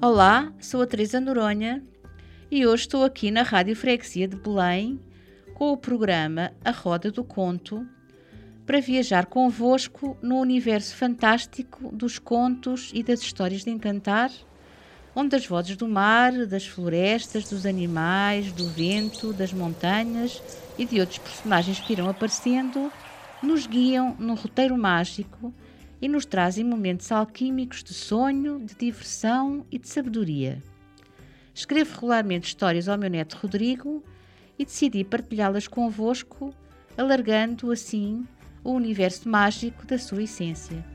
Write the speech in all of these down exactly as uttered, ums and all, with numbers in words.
Olá, sou a Teresa Noronha e hoje estou aqui na Rádio Freguesia de Belém com o programa A Roda do Conto para viajar convosco no universo fantástico dos contos e das histórias de encantar, onde as vozes do mar, das florestas, dos animais, do vento, das montanhas e de outros personagens que irão aparecendo nos guiam num roteiro mágico e nos trazem momentos alquímicos de sonho, de diversão e de sabedoria. Escrevo regularmente histórias ao meu neto Rodrigo e decidi partilhá-las convosco, alargando assim o universo mágico da sua essência.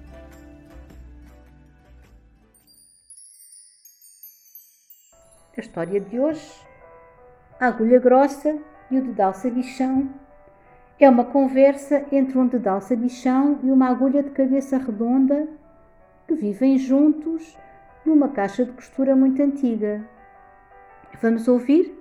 A história de hoje, a agulha grossa e o dedal sabichão, é uma conversa entre um dedal sabichão e uma agulha de cabeça redonda que vivem juntos numa caixa de costura muito antiga. Vamos ouvir?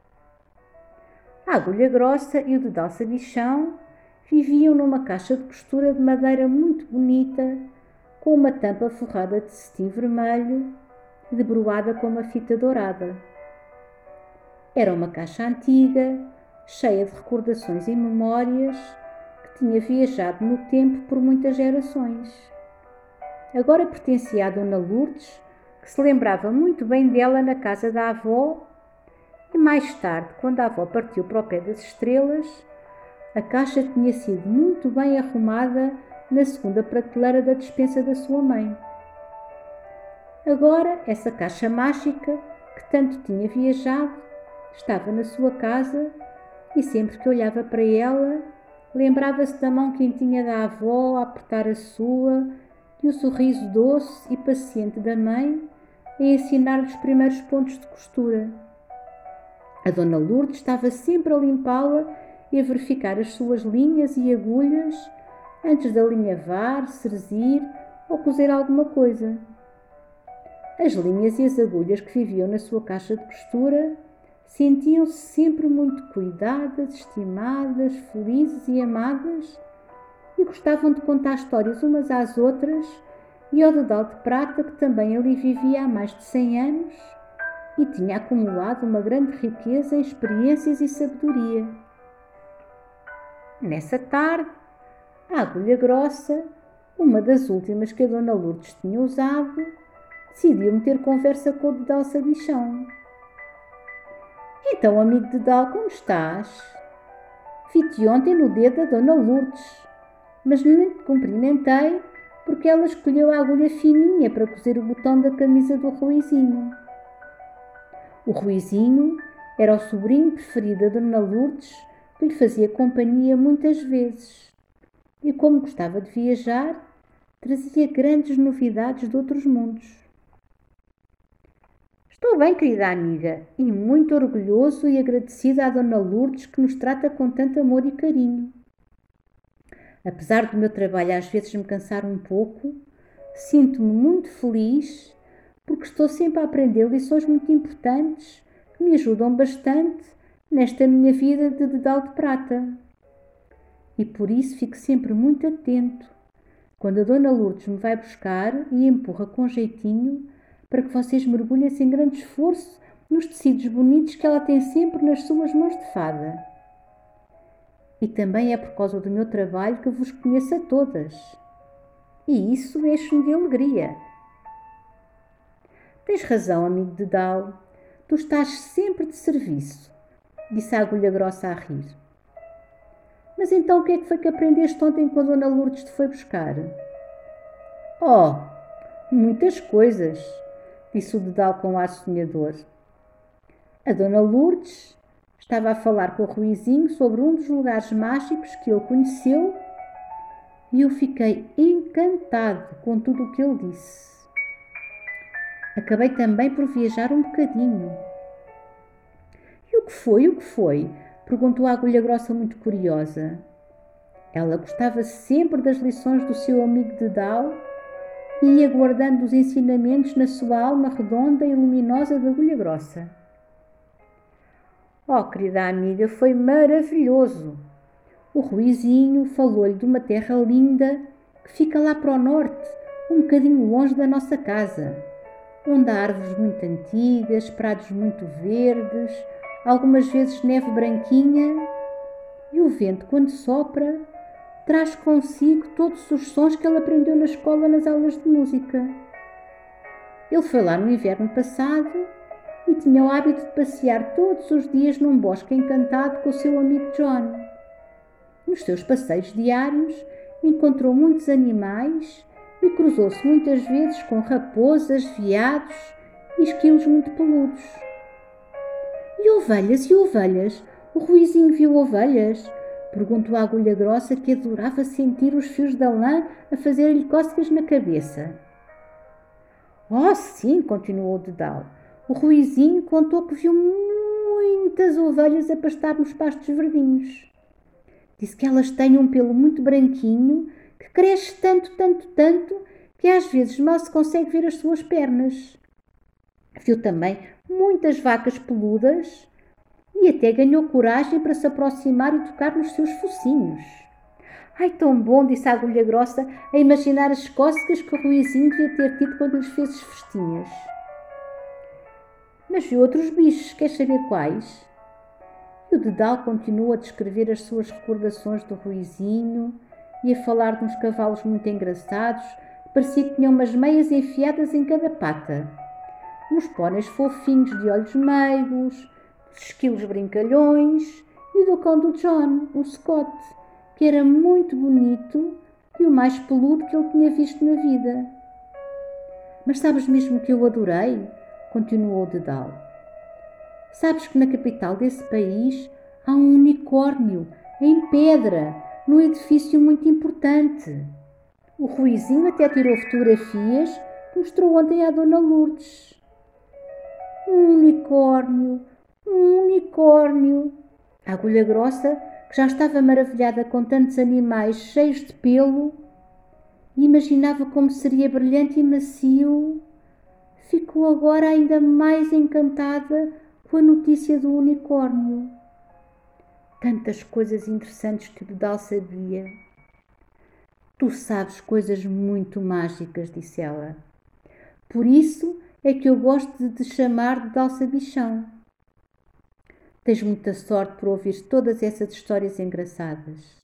A agulha grossa e o dedal sabichão viviam numa caixa de costura de madeira muito bonita, com uma tampa forrada de cetim vermelho e debruada com uma fita dourada. Era uma caixa antiga, cheia de recordações e memórias, que tinha viajado no tempo por muitas gerações. Agora pertencia à Dona Lourdes, que se lembrava muito bem dela na casa da avó, e mais tarde, quando a avó partiu para o pé das estrelas, a caixa tinha sido muito bem arrumada na segunda prateleira da despensa da sua mãe. Agora, essa caixa mágica, que tanto tinha viajado, estava na sua casa e sempre que olhava para ela, lembrava-se da mão quentinha da avó a apertar a sua e o sorriso doce e paciente da mãe a ensinar-lhe os primeiros pontos de costura. A Dona Lourdes estava sempre a limpá-la e a verificar as suas linhas e agulhas antes de alinhavar, cerzir ou cozer alguma coisa. As linhas e as agulhas que viviam na sua caixa de costura sentiam-se sempre muito cuidadas, estimadas, felizes e amadas e gostavam de contar histórias umas às outras e ao dedal de prata que também ali vivia há mais de cem anos e tinha acumulado uma grande riqueza em experiências e sabedoria. Nessa tarde, a agulha grossa, uma das últimas que a Dona Lourdes tinha usado, decidiu meter conversa com o dedal sabichão. Então, amigo dedal, como estás? Vi-te ontem no dedo da Dona Lourdes, mas nem te cumprimentei porque ela escolheu a agulha fininha para cozer o botão da camisa do Ruizinho. O Ruizinho era o sobrinho preferido da Dona Lourdes, que lhe fazia companhia muitas vezes. E como gostava de viajar, trazia grandes novidades de outros mundos. Estou bem, querida amiga, e muito orgulhoso e agradecido à Dona Lourdes que nos trata com tanto amor e carinho. Apesar do meu trabalho às vezes me cansar um pouco, sinto-me muito feliz porque estou sempre a aprender lições muito importantes que me ajudam bastante nesta minha vida de dedal de prata. E por isso fico sempre muito atento quando a Dona Lourdes me vai buscar e empurra com jeitinho para que vocês mergulhem sem grande esforço nos tecidos bonitos que ela tem sempre nas suas mãos de fada. E também é por causa do meu trabalho que vos conheço a todas. E isso enche-me de alegria. Tens razão, amigo dedal. Tu estás sempre de serviço, disse a agulha grossa a rir. Mas então o que é que foi que aprendeste ontem quando a Dona Lourdes te foi buscar? Oh, muitas coisas, disse o dedal com ar sonhador. A Dona Lourdes estava a falar com o Ruizinho sobre um dos lugares mágicos que ele conheceu e eu fiquei encantado com tudo o que ele disse. Acabei também por viajar um bocadinho. E o que foi, o que foi? Perguntou a agulha grossa muito curiosa. Ela gostava sempre das lições do seu amigo dedal e ia guardando os ensinamentos na sua alma redonda e luminosa da agulha grossa. Oh, querida amiga, foi maravilhoso! O Ruizinho falou-lhe de uma terra linda que fica lá para o norte, um bocadinho longe da nossa casa. onde há árvores muito antigas, prados muito verdes, algumas vezes neve branquinha, e o vento, quando sopra, traz consigo todos os sons que ele aprendeu na escola nas aulas de música. Ele foi lá no inverno passado e tinha o hábito de passear todos os dias num bosque encantado com o seu amigo John. Nos seus passeios diários, encontrou muitos animais e cruzou-se muitas vezes com raposas, veados e esquilos muito peludos. E ovelhas e ovelhas? O Ruizinho viu ovelhas? Perguntou a Agulha Grossa, que adorava sentir os fios da lã a fazer-lhe cócegas na cabeça. Oh, sim, continuou o Dedal. O Ruizinho contou que viu muitas ovelhas a pastar nos pastos verdinhos. Disse que elas têm um pelo muito branquinho, que cresce tanto, tanto, tanto, que às vezes mal se consegue ver as suas pernas. Viu também muitas vacas peludas e até ganhou coragem para se aproximar e tocar nos seus focinhos. Ai, tão bom, disse a Agulha Grossa, a imaginar as cócegas que o Ruizinho devia ter tido quando lhes fez as festinhas. Mas viu outros bichos, queres saber quais? E o Dedal continuou a descrever as suas recordações do Ruizinho e a falar de uns cavalos muito engraçados, que parecia que tinham umas meias enfiadas em cada pata, uns póneis fofinhos de olhos meigos, dos esquilos brincalhões e do cão do John, o Scott, que era muito bonito e o mais peludo que ele tinha visto na vida. Mas sabes mesmo que eu adorei? Continuou o Dedal. Sabes que na capital desse país há um unicórnio em pedra, num edifício muito importante. O Ruizinho até tirou fotografias que mostrou ontem à Dona Lourdes. Um unicórnio, um unicórnio. A Agulha Grossa, que já estava maravilhada com tantos animais cheios de pelo e imaginava como seria brilhante e macio, ficou agora ainda mais encantada com a notícia do unicórnio. Tantas coisas interessantes que o Dedal sabia. Tu sabes coisas muito mágicas, disse ela. Por isso é que eu gosto de te chamar de Dalsabichão. Tens muita sorte por ouvir todas essas histórias engraçadas.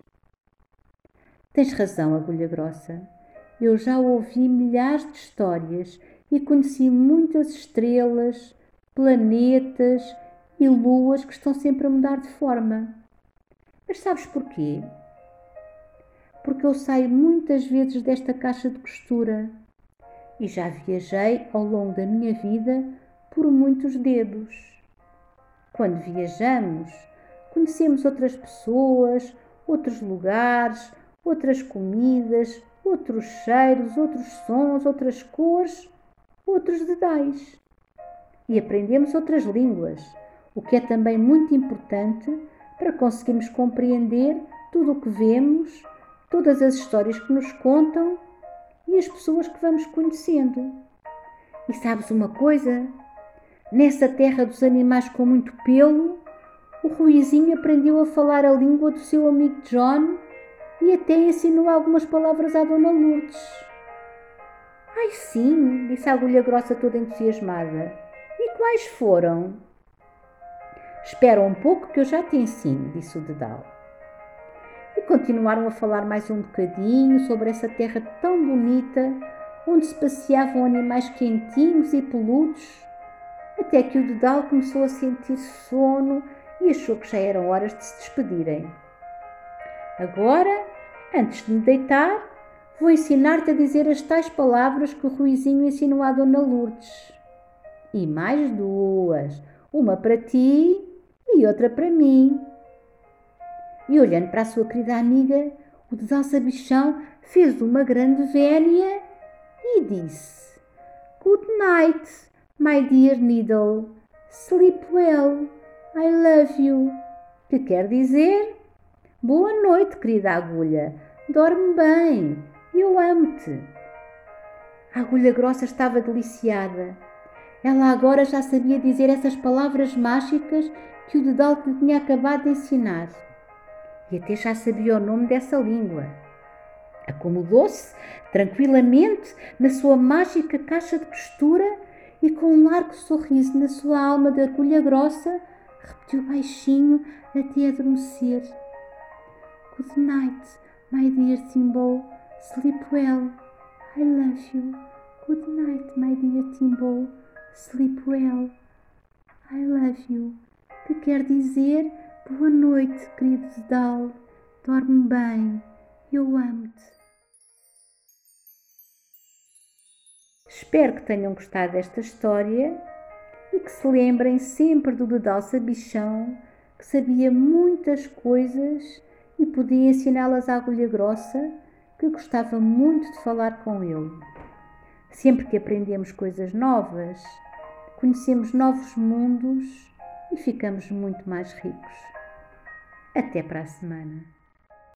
Tens razão, Agulha Grossa. Eu já ouvi milhares de histórias e conheci muitas estrelas, planetas e luas que estão sempre a mudar de forma. Mas sabes porquê? Porque eu saio muitas vezes desta caixa de costura e já viajei ao longo da minha vida por muitos dedos. Quando viajamos, conhecemos outras pessoas, outros lugares, outras comidas, outros cheiros, outros sons, outras cores, outros dedais. E aprendemos outras línguas, o que é também muito importante para conseguirmos compreender tudo o que vemos, todas as histórias que nos contam e as pessoas que vamos conhecendo. E sabes uma coisa? Nessa terra dos animais com muito pelo, o Ruizinho aprendeu a falar a língua do seu amigo John e até ensinou algumas palavras à Dona Lourdes. Ai sim, disse a Agulha Grossa toda entusiasmada. E quais foram? Espera um pouco que eu já te ensino, disse o Dedal. E continuaram a falar mais um bocadinho sobre essa terra tão bonita, onde se passeavam animais quentinhos e peludos, até que o Dedal começou a sentir sono e achou que já eram horas de se despedirem. Agora, antes de me deitar, vou ensinar-te a dizer as tais palavras que o Ruizinho ensinou à Dona Lourdes. E mais duas, uma para ti e outra para mim. E olhando para a sua querida amiga, o Dedal Sabichão fez uma grande vénia e disse: Good night, my dear Needle. Sleep well. I love you. Que quer dizer: boa noite, querida agulha. Dorme bem. Eu amo-te. A Agulha Grossa estava deliciada. Ela agora já sabia dizer essas palavras mágicas que o Dedal lhe tinha acabado de ensinar. E até já sabia o nome dessa língua. Acomodou-se tranquilamente na sua mágica caixa de costura e com um largo sorriso na sua alma de agulha grossa, repetiu baixinho até adormecer. Good night, my dear Timbo. Sleep well. I love you. Good night, my dear Timbo. Sleep well. I love you. Que quer dizer boa noite, querido Dedal. Dorme bem. Eu amo-te. Espero que tenham gostado desta história e que se lembrem sempre do Dedal Sabichão, que sabia muitas coisas e podia ensiná-las à agulha grossa, que gostava muito de falar com ele. Sempre que aprendemos coisas novas, conhecemos novos mundos e ficamos muito mais ricos. Até para a semana.